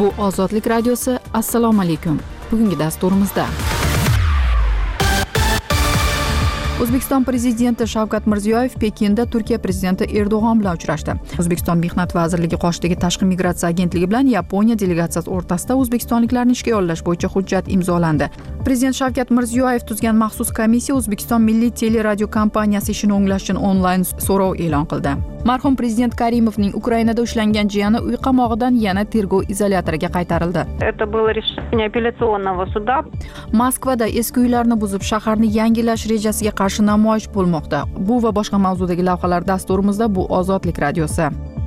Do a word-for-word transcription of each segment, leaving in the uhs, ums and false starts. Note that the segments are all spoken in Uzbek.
Bu Ozodlik radiosi. Assalomu alaykum. Bugungi dasturimizda O'zbekiston prezidenti Shavkat Mirziyoyev Pekinda Turkiya prezidenti Erdo'g'on bilan uchrashdi. O'zbekiston Mehnat vazirligi qoshidagi Tashqi migratsiya agentligi bilan Yaponiya delegatsiyasi o'rtasida o'zbekistonliklarni ishga yollash bo'yicha hujjat imzolandi. Prezident Shavkat Mirziyoyev tuzgan maxsus komissiya O'zbekiston Milliy teleradio kompaniyasi ishini o'nglash uchun onlayn so'rov e'lon qildi. Marhum prezident Karimovning Ukrainada ushlangan jiyani uy qamog'idan yana tergov izolyatoriga qaytarildi. Это было решение апелляционного суда. Moskvada eski uylarni buzib shaharni yangilash rejasiga qarshi namoyish bo'lmoqda. Bu va boshqa mavzudagi lavhalar dasturimizda. Bu Ozodlik radiosi.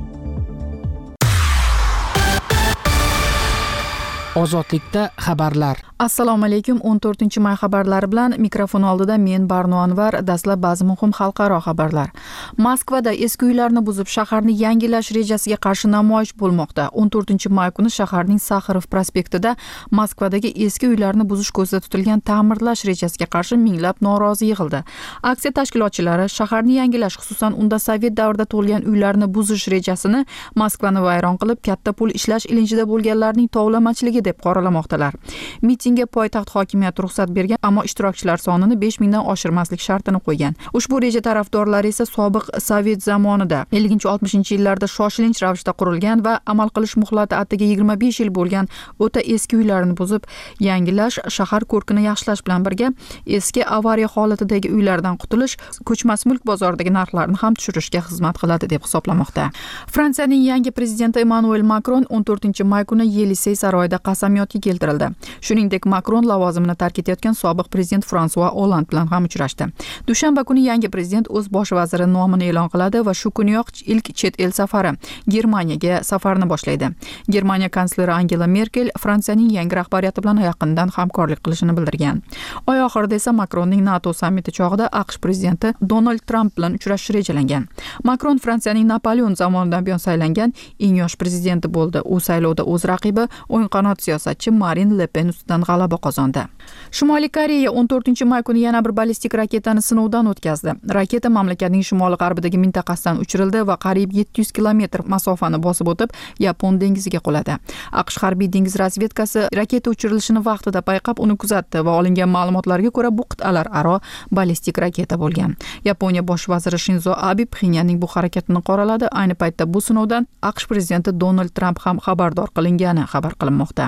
Ozodlikda xabarlar. Assalomu alaykum. o'n to'rtinchi may xabarlari bilan mikrofon oldida men Barno Anvar. Dastlab ba'zi muhim xalqaro xabarlar. Moskvada eski uylarni buzib shaharni yangilash rejasiga qarshi namoyish bo'lmoqda. o'n to'rtinchi may kuni shaharning Saxarov prospektida Moskvadagi eski uylarni buzish ko'zda tutilgan ta'mirlash rejasiga qarshi minglab norozi yig'ildi. Aksiya tashkilotchilari shaharni yangilash, xususan unda Sovet davrida tug'ilgan uylarni buzish rejasini Moskvani vayron qilib, katta pul ishlash ilinjida bo'lganlarning tovlamachiligi deb qoralamoqdalar. Mitingga poytaxt hokimiyati ruxsat bergan, ammo ishtirokchilar sonini besh mingdan oshirmaslik shartini qo'ygan. Ushbu reja tarafdorlari esa sobiq Sovet zamonida ellinchi oltmishinchi yillarda shoshilinch ravishda qurilgan va amal qilish muhlati attiga yigirma besh yil bo'lgan o'ta eski uylarni buzib, yangilash, shahar ko'rkini yaxshilash bilan birga eski avariya holatidagi uylardan qutulish, ko'chmas mulk bozoridagi narxlarni ham tushirishga xizmat qiladi deb hisoblamoqda. Fransiyaning yangi prezidenti Emmanuel Macron o'n to'rtinchi may kuni Yelisey saroyida qasamyodga keltirildi. Shuningdek, Macron lavozimini tark etayotgan sobiq prezident François Hollande bilan ham uchrashdi. Dushanba kuni yangi prezident o'z bosh vaziri nomini e'lon qiladi va shu kuniyoq ilk chet el safari Germaniyaga safarni boshlaydi. Germaniya kansleri Angela Merkel Fransiyaning yangi rahbariyati bilan yaqindan hamkorlik qilishini bildirgan. Oy oxirida esa Macronning NATO sammiti chog'ida AQSh prezidenti Donald Trump bilan uchrashish rejalangan. Macron Fransiyaning Napoleon zamonidan buyon saylangan eng yosh prezidenti bo'ldi. U saylovda o'z raqibi o'ng qanot siyosatchi Marine Le Pen ustidan g'alaba qozondi. Shimoliy Koreya o'n to'rtinchi may kuni yana bir ballistik raketani sinovdan o'tkazdi. Raketa mamlakatning shimoli-g'arbidagi mintaqasidan uchirildi va qariyb yetti yuz kilometr masofani bosib o'tib, Yapon dengiziga quladi. AQSh harbiy dengiz razvedkasi raketa uchirilishini vaqtida payqab, uni kuzatdi va olingan ma'lumotlarga ko'ra bu qit'alararo ballistik raketa bo'lgan. Yaponiya bosh vaziri Shinzo Abe Pxenyanning bu harakatini qoraladi. Ayni paytda bu sinovdan AQSh prezidenti Donald Trump ham xabardor qilingani xabar qilinmoqda.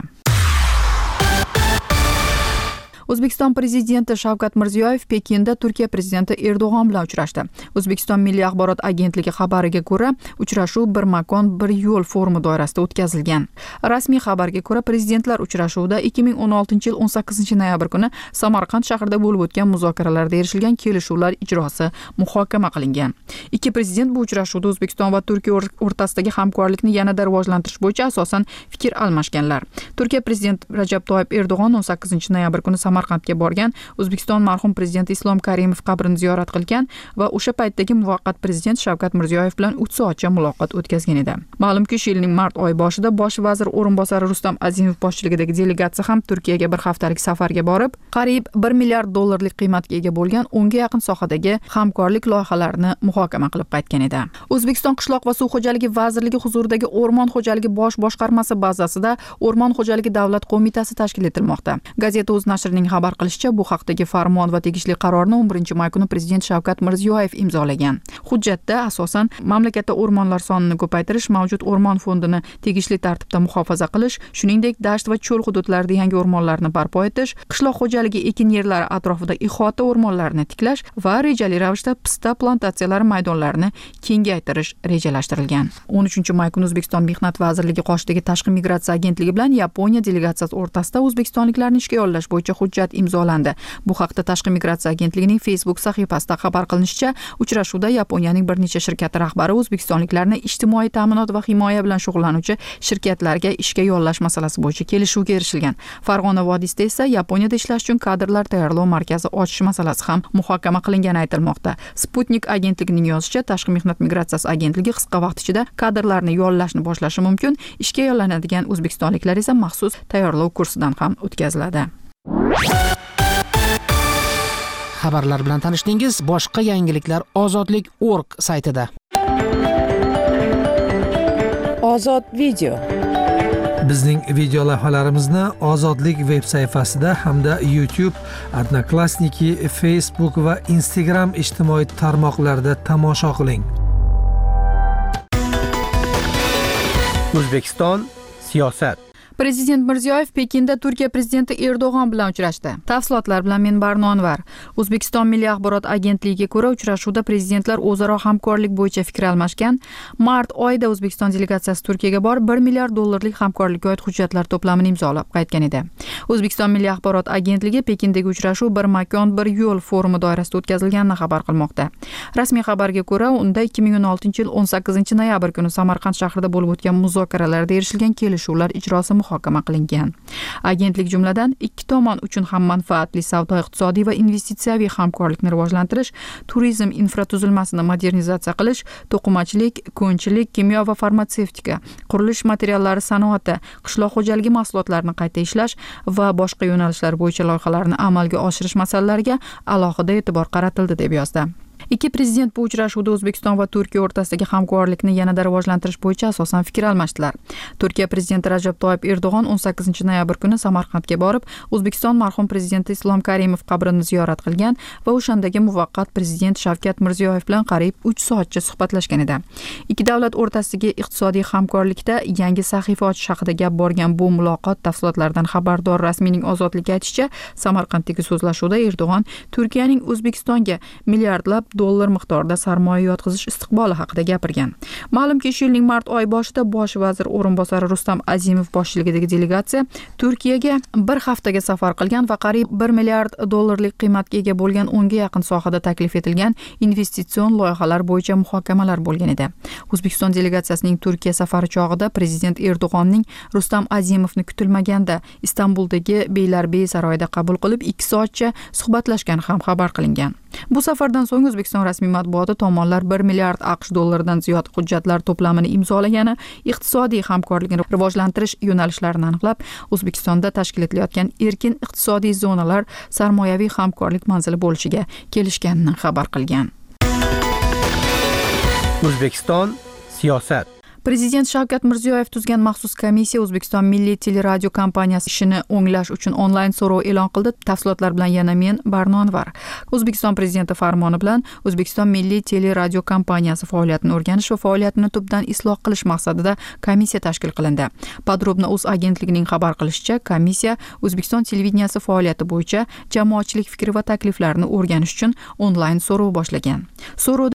O'zbekiston prezidenti Shavkat Mirziyoyev Pekinda Turkiya prezidenti Erdo'g'on bilan uchrashdi. O'zbekiston Milliy axborot agentligi xabariga ko'ra, uchrashuv bir makon, bir yo'l forumi doirasida o'tkazilgan. Rasmiy xabarga ko'ra, prezidentlar uchrashuvida ikki ming o'n oltinchi yil o'n sakkizinchi noyabr kuni Samarqand shahrida bo'lib o'tgan muzokaralarda erishilgan kelishuvlar ijrosi muhokama qilingan. Ikki prezident bu uchrashuvda O'zbekiston va Turkiya o'rtasidagi hamkorlikni yanada rivojlantirish bo'yicha asosan fikr almashganlar. Turkiya prezidenti Rajab Toyyib Erdo'g'on o'n sakkizinchi noyabr kuni Samarqandga borgan, O'zbekiston marhum prezidenti Islom Karimov qabrini ziyorat qilgan va o'sha paytdagi muvaqqat prezident Shavkat Mirziyoyev bilan uch soatcha muloqot o'tkazgan edi. Ma'lumki, shu yilning mart oyi boshida bosh vazir o'rinbosari Rustam Azimov boshchiligidagi delegatsiya ham Turkiyaga bir haftalik safarga borib, qariyb bir milliard dollarlik qiymatga ega bo'lgan o'nga yaqin sohadagi hamkorlik loyihalarini muhokama qilib qaytgan edi. O'zbekiston Qishloq va suv xo'jaligi vazirligi huzuridagi O'rmon xo'jaligi bosh boshqarmasi bazasida O'rmon xo'jaligi davlat qo'mitasi tashkil etilmoqda. Gazeta o'z nashrining xabar qilishicha, bu haqdagi farmon va tegishli qarorni o'n birinchi may kuni prezident Shavkat Mirziyoyev imzolagan. Hujjatda asosan mamlakatda o'rmonlar sonini ko'paytirish, mavjud o'rmon fondini tegishli tartibda muhofaza qilish, shuningdek dasht va cho'l hududlarida yangi o'rmonlarni barpo etish, qishloq xo'jaligi ekin yerlari atrofida ihota o'rmonlarini tiklash va rejali ravishda pista plantatsiyalari maydonlarini kengaytirish rejalashtirilgan. o'n uchinchi may kuni O'zbekiston Mehnat vazirligi qoshidagi Tashqi migratsiya agentligi bilan Yaponiya delegatsiyasi o'rtasida o'zbekistonliklarni ishga yollash bo'yicha hujjat imzolandi. Bu haqda Tashqi migratsiya agentligining Facebook sahifasida xabar qilinishicha, uchrashuvda Yaponiyaning bir necha shirkati rahbari o'zbekistonliklarni ijtimoiy ta'minot va himoya bilan shug'ullanuvchi shirkatlarga ishga yollash masalasi bo'yicha kelishuvga erishilgan. Farg'ona vodiysida esa Yaponiyada ishlash uchun kadrlar tayyorlov markazi ochish masalasi ham muhokama qilingani aytilmoqda. Sputnik agentligining yozishicha, Tashqi mehnat migratsiyasi agentligi qisqa vaqt ichida kadrlarni yollashni boshlashi mumkin. Ishga yollanadigan o'zbekistonliklar esa maxsus tayyorlov kursidan ham o'tkaziladi. Xabarlar bilan tanishdingiz. Boshqa yangiliklar ozodlik nokta org saytida. Ozod video. Bizning video lavhalarimizni Ozodlik veb sayfasida hamda YouTube, Odnoklassniki, Facebook va Instagram ijtimoiy tarmoqlarida tomosha qiling. O'zbekiston siyosat. Prezident Mirziyoyev Pekinda Turkiya prezidenti Erdo'g'on bilan uchrashdi. Tafsilotlar bilan men Barno Anvar. O'zbekiston Milliy axborot agentligiga ko'ra, uchrashuvda prezidentlar o'zaro hamkorlik bo'yicha fikr almashgan. Mart oyida O'zbekiston delegatsiyasi Turkiyaga borib, bir milliard dollarlik hamkorlikka oid hujjatlar to'plamini imzolab qaytgan edi. O'zbekiston Milliy axborot agentligi Pekindagi uchrashuv bir makon, bir yo'l forumi doirasida o'tkazilganini xabar qilmoqda. Rasmiy xabarga ko'ra, unda ikki ming o'n oltinchi yil o'n sakkizinchi noyabr kuni Samarqand shahrida bo'lib o'tgan muzokaralarda erishilgan kelishuvlar ijrosi muhokama qilingan. Agentlik jumladan ikki tomon uchun ham manfaatli savdo-iqtisodiy va investitsiyaviy hamkorlikni rivojlantirish, turizm infratuzilmasini modernizatsiya qilish, to'qimachilik, ko'nchilik, kimyo va farmatsevtika, qurilish materiallari sanoati, qishloq xo'jaligi mahsulotlarini qayta ishlash va boshqa yo'nalishlar bo'yicha loyihalarni amalga oshirish masalalariga alohida e'tibor qaratildi deb yozdi. Ikki prezident bu uchrashuvda O'zbekiston va Turkiya o'rtasidagi hamkorlikni yanada rivojlantirish bo'yicha asosan fikr almashdilar. Turkiya prezidenti Rajab Toyyib Erdo'g'on o'n sakkizinchi noyabr kuni Samarqandga borib, O'zbekiston marhum prezidenti Islom Karimov qabrini ziyorat qilgan va o'shandagi muvaqqat prezident Shavkat Mirziyoyev bilan qariyb uch soatcha suhbatlashgan edi. Ikki davlat o'rtasidagi iqtisodiy hamkorlikda yangi sahifa ochish haqida gap borgan bu muloqot tafsilotlaridan xabardor rasmiyning Ozodlik aytishicha, Samarqanddagi so'zlashuvda Erdo'g'on Turkiyaning O'zbekistonga milliardlab dollar miqdorida sarmoya yotqizish istiqboli haqida gapirgan. Ma'lumki, shu yilning mart oyi boshida bosh vazir o'rinbosari Rustam Azimov boshchiligidagi delegatsiya Turkiyaga bir haftaga safar qilgan va qariyb bir milliard dollarlik qiymatga ega bo'lgan o'nga yaqin sohada taklif etilgan investitsion loyihalar bo'yicha muhokamalar bo'lgan edi. O'zbekiston delegatsiyasining Turkiya safari chog'ida prezident Erdo'g'onning Rustam Azimovni kutilmaganda Istanbuldagi Beylarbeyi saroyida qabul qilib, ikki soatcha suhbatlashgani ham xabar qilingan. Bu safardan so'ng O'zbekiston rasmiy matbuoti tomonlar bir milliard AQSh dollaridan ziyod hujjatlar to'plamini imzolagani, iqtisodiy hamkorlikni rivojlantirish yo'nalishlarini aniqlab, O'zbekistonda tashkil etilayotgan erkin iqtisodiy zonalar sarmoyaviy hamkorlik manzili bo'lishiga kelishganini xabar qilgan. O'zbekiston siyosat. Prezident Shavkat Mirziyoyev tuzgan maxsus komissiya O'zbekiston Milliy teleradio kompaniyasi ishini o'nglash uchun onlayn so'rov e'lon qildi. Tafsilotlar bilan yana men Barno Anvar. O'zbekiston prezidenti farmoni bilan O'zbekiston Milliy teleradio kompaniyasi faoliyatini o'rganish va faoliyatini tubdan isloh qilish maqsadida komissiya tashkil qilindi. Podrobno o'z agentligining xabar qilishicha, komissiya O'zbekiston televideniyasi faoliyati bo'yicha jamoatchilik fikri va takliflarini o'rganish uchun onlayn so'rov boshlagan. So'rovda